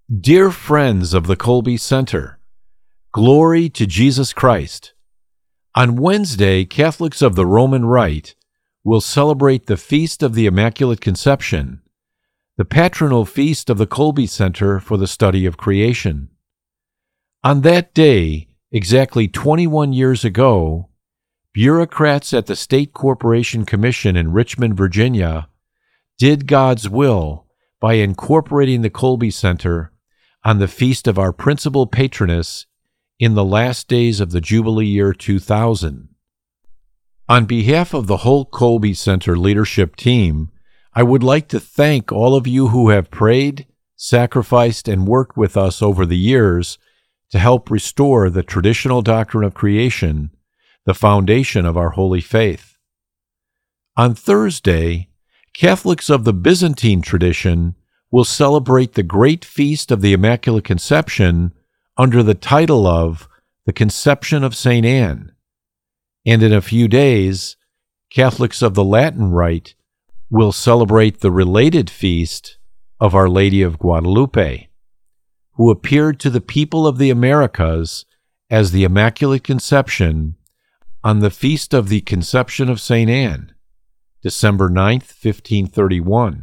Dear friends of the Colby Center, glory to Jesus Christ. On Wednesday, Catholics of the Roman Rite will celebrate the Feast of the Immaculate Conception, the patronal feast of the Colby Center for the Study of Creation. On that day, exactly 21 years ago, bureaucrats at the State Corporation Commission in Richmond, Virginia, did God's will by incorporating the Colby Center on the feast of our principal patroness in the last days of the Jubilee year 2000. On behalf of the whole Colby Center leadership team, I would like to thank all of you who have prayed, sacrificed, and worked with us over the years to help restore the traditional doctrine of creation, the foundation of our holy faith. On Thursday, Catholics of the Byzantine tradition will celebrate the great feast of the Immaculate Conception under the title of the Conception of St. Anne. And in a few days, Catholics of the Latin Rite will celebrate the related feast of Our Lady of Guadalupe, who appeared to the people of the Americas as the Immaculate Conception on the feast of the Conception of St. Anne, December 9th, 1531.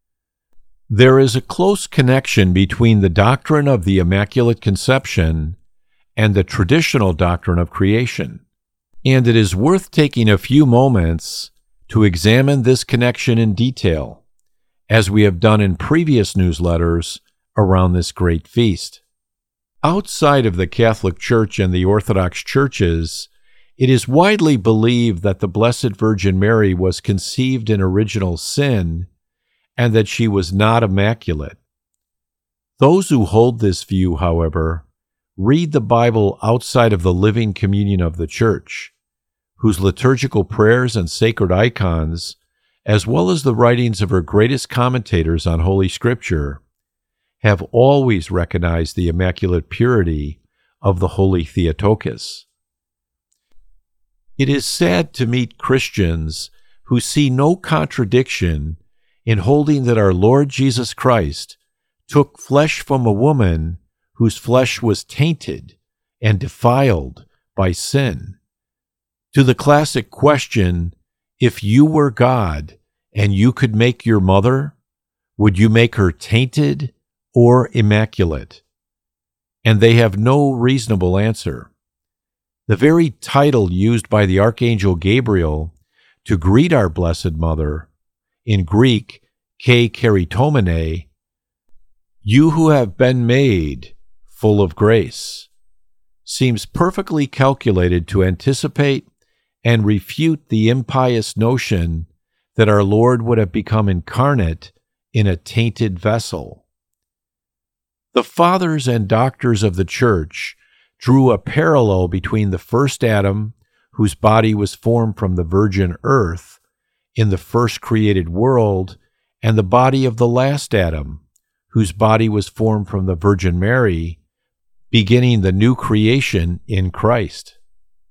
There is a close connection between the doctrine of the Immaculate Conception and the traditional doctrine of creation, and it is worth taking a few moments to examine this connection in detail, as we have done in previous newsletters around this great feast. Outside of the Catholic Church and the Orthodox churches, it is widely believed that the Blessed Virgin Mary was conceived in original sin and that she was not immaculate. Those who hold this view, however, read the Bible outside of the living communion of the Church, whose liturgical prayers and sacred icons, as well as the writings of her greatest commentators on Holy Scripture, have always recognized the immaculate purity of the Holy Theotokos. It is sad to meet Christians who see no contradiction in holding that our Lord Jesus Christ took flesh from a woman whose flesh was tainted and defiled by sin. To the classic question, if you were God and you could make your mother, would you make her tainted or immaculate? And they have no reasonable answer. The very title used by the Archangel Gabriel to greet our Blessed Mother, in Greek, Ke Keritomene, you who have been made full of grace, seems perfectly calculated to anticipate and refute the impious notion that our Lord would have become incarnate in a tainted vessel. The fathers and doctors of the Church drew a parallel between the first Adam, whose body was formed from the virgin earth in the first created world, and the body of the last Adam, whose body was formed from the Virgin Mary, beginning the new creation in Christ.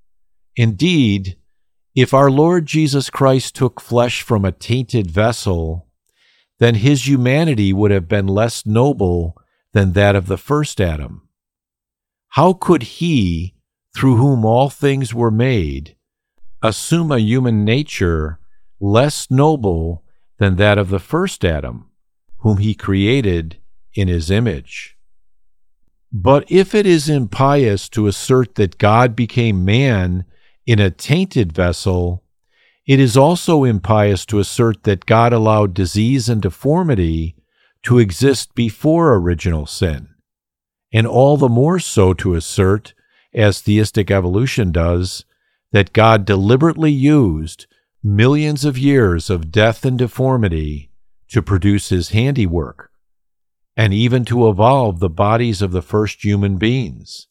Indeed, if our Lord Jesus Christ took flesh from a tainted vessel, then his humanity would have been less noble than that of the first Adam. How could he, through whom all things were made, assume a human nature less noble than that of the first Adam, whom he created in his image? But if it is impious to assert that God became man in a tainted vessel, it is also impious to assert that God allowed disease and deformity to exist before original sin, and all the more so to assert, as theistic evolution does, that God deliberately used millions of years of death and deformity to produce his handiwork, and even to evolve the bodies of the first human beings.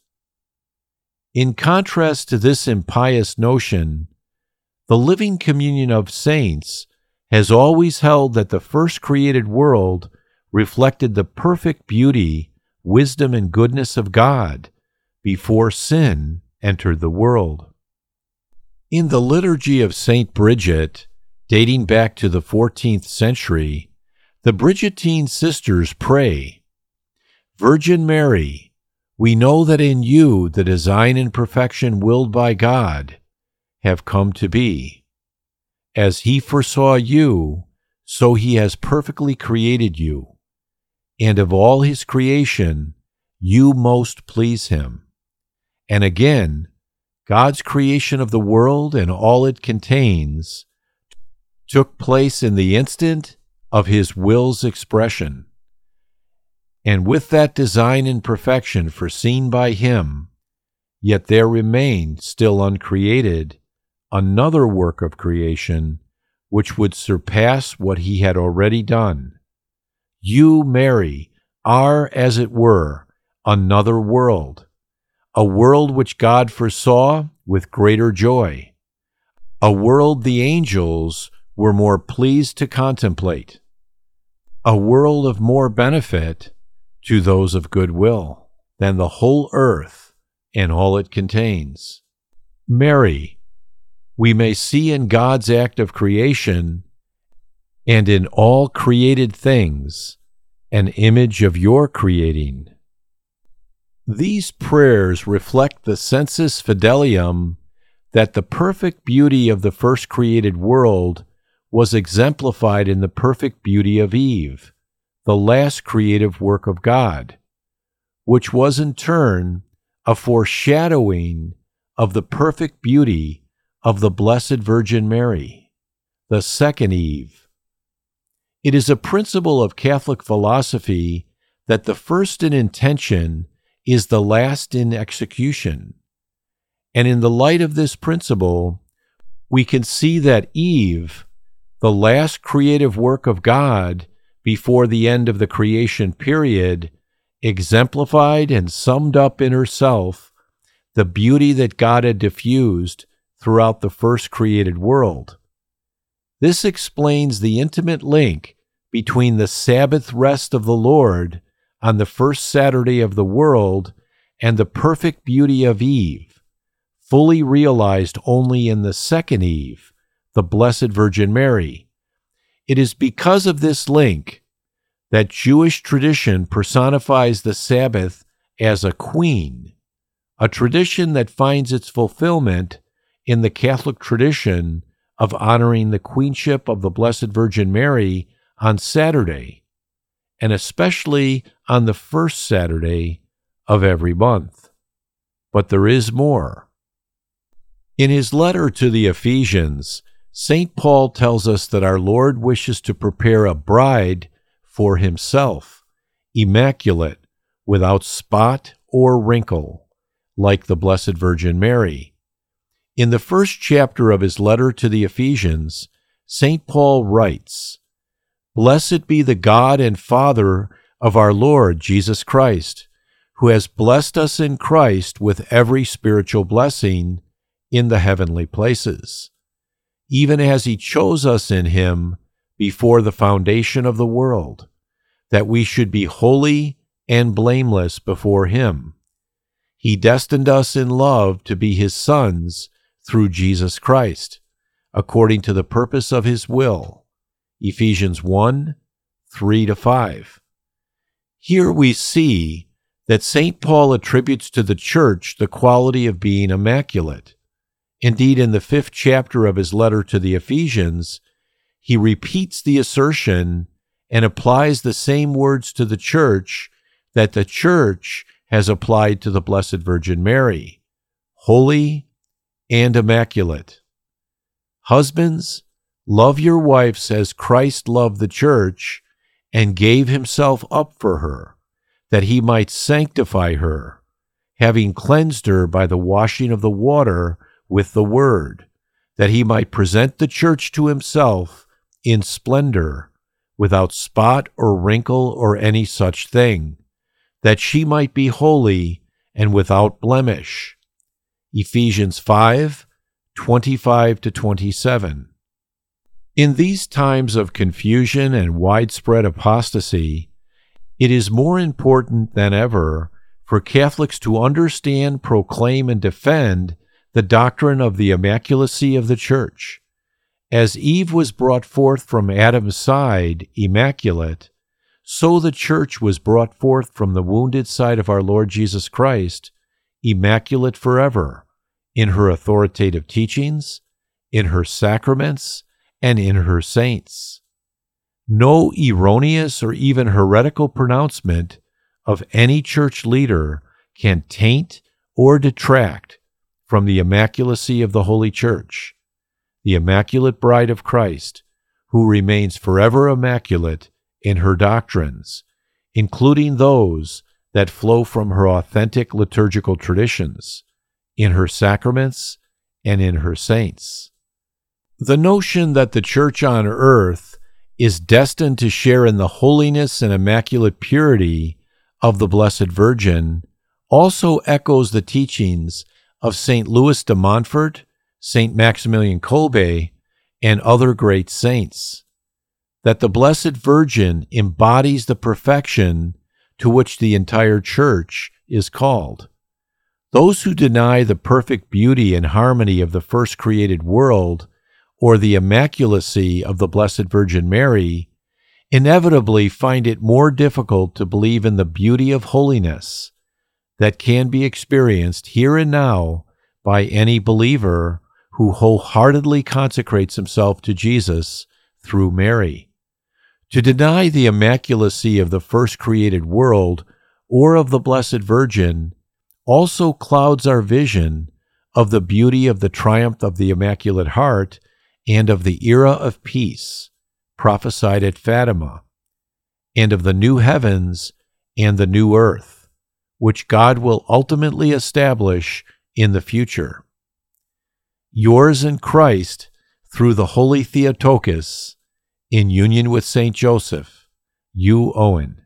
In contrast to this impious notion, the living communion of saints has always held that the first created world reflected the perfect beauty, wisdom, and goodness of God before sin entered the world. In the liturgy of St. Bridget, dating back to the 14th century, the Bridgetine sisters pray, Virgin Mary, we know that in you the design and perfection willed by God have come to be. As he foresaw you, so he has perfectly created you, and of all his creation, you most please him. And again, God's creation of the world and all it contains took place in the instant of his will's expression. And with that design and perfection foreseen by him, yet there remained still uncreated another work of creation which would surpass what he had already done. You, Mary, are, as it were, another world, a world which God foresaw with greater joy, a world the angels were more pleased to contemplate, a world of more benefit to those of good will than the whole earth and all it contains. Mary, we may see in God's act of creation and in all created things an image of your creating. These prayers reflect the sensus fidelium that the perfect beauty of the first created world was exemplified in the perfect beauty of Eve, the last creative work of God, which was in turn a foreshadowing of the perfect beauty of the Blessed Virgin Mary, the second Eve. It is a principle of Catholic philosophy that the first in intention is the last in execution. And in the light of this principle, we can see that Eve, the last creative work of God before the end of the creation period, exemplified and summed up in herself the beauty that God had diffused throughout the first created world. This explains the intimate link between the Sabbath rest of the Lord on the first Saturday of the world and the perfect beauty of Eve, fully realized only in the second Eve, the Blessed Virgin Mary. It is because of this link that Jewish tradition personifies the Sabbath as a queen, a tradition that finds its fulfillment in the Catholic tradition of honoring the queenship of the Blessed Virgin Mary on Saturday, and especially on the first Saturday of every month. But there is more. In his letter to the Ephesians, St. Paul tells us that our Lord wishes to prepare a bride for himself, immaculate, without spot or wrinkle, like the Blessed Virgin Mary. In the first chapter of his letter to the Ephesians, St. Paul writes, "Blessed be the God and Father of our Lord Jesus Christ, who has blessed us in Christ with every spiritual blessing in the heavenly places, even as he chose us in him before the foundation of the world, that we should be holy and blameless before him. He destined us in love to be his sons through Jesus Christ, according to the purpose of his will." Ephesians 1, 3-5. Here we see that St. Paul attributes to the Church the quality of being immaculate. Indeed, in the 5th chapter of his letter to the Ephesians, he repeats the assertion and applies the same words to the Church that the Church has applied to the Blessed Virgin Mary: holy and immaculate. Husbands, love your wives as Christ loved the Church and gave himself up for her, that he might sanctify her, having cleansed her by the washing of the water with the word, that he might present the Church to himself in splendor, without spot or wrinkle or any such thing, that she might be holy and without blemish. Ephesians 5, 25-27. In these times of confusion and widespread apostasy, it is more important than ever for Catholics to understand, proclaim, and defend the doctrine of the immaculacy of the Church. As Eve was brought forth from Adam's side immaculate, so the church was brought forth from the wounded side of our Lord Jesus Christ, immaculate forever, in her authoritative teachings, in her sacraments, and in her saints. No erroneous or even heretical pronouncement of any church leader can taint or detract from the immaculacy of the Holy Church, the immaculate bride of Christ, who remains forever immaculate in her doctrines, including those that flow from her authentic liturgical traditions, in her sacraments, and in her saints. The notion that the Church on earth is destined to share in the holiness and immaculate purity of the Blessed Virgin also echoes the teachings of St. Louis de Montfort, St. Maximilian Kolbe, and other great saints, that the Blessed Virgin embodies the perfection to which the entire Church is called. Those who deny the perfect beauty and harmony of the first created world or the immaculacy of the Blessed Virgin Mary inevitably find it more difficult to believe in the beauty of holiness that can be experienced here and now by any believer who wholeheartedly consecrates himself to Jesus through Mary. To deny the immaculacy of the first created world or of the Blessed Virgin also clouds our vision of the beauty of the triumph of the Immaculate Heart and of the era of peace prophesied at Fatima, and of the new heavens and the new earth, which God will ultimately establish in the future. Yours in Christ, through the Holy Theotokos, in union with St. Joseph, U. Owen.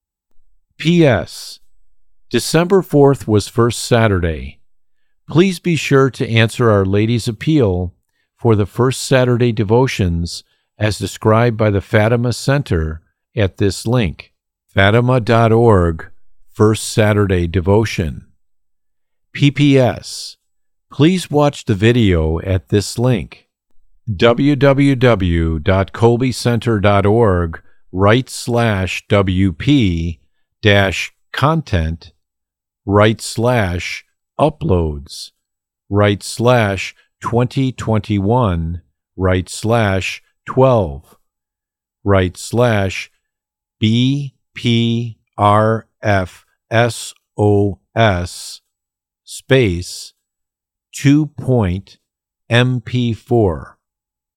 P.S. December 4th was First Saturday. Please be sure to answer Our Lady's appeal for the First Saturday devotions as described by the Fatima Center at this link, fatima.org, First Saturday Devotion. P.P.S. Please watch the video at this link, www.colbycenter.org/WP-content//BPRFSOS space 2.MP4.